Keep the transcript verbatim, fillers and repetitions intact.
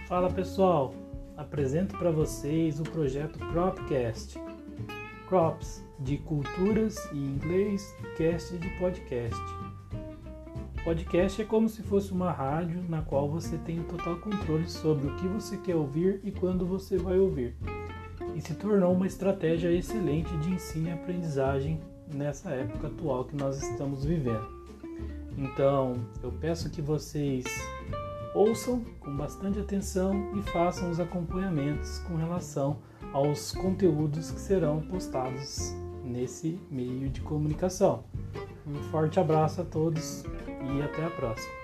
Fala pessoal, apresento para vocês o projeto Cropcast. Crops de culturas e inglês, cast de podcast. Podcast é como se fosse uma rádio na qual você tem o total controle sobre o que você quer ouvir e quando você vai ouvir. E se tornou uma estratégia excelente de ensino e aprendizagem nessa época atual que nós estamos vivendo. Então, eu peço que vocês ouçam com bastante atenção e façam os acompanhamentos com relação aos conteúdos que serão postados nesse meio de comunicação. Um forte abraço a todos e até a próxima.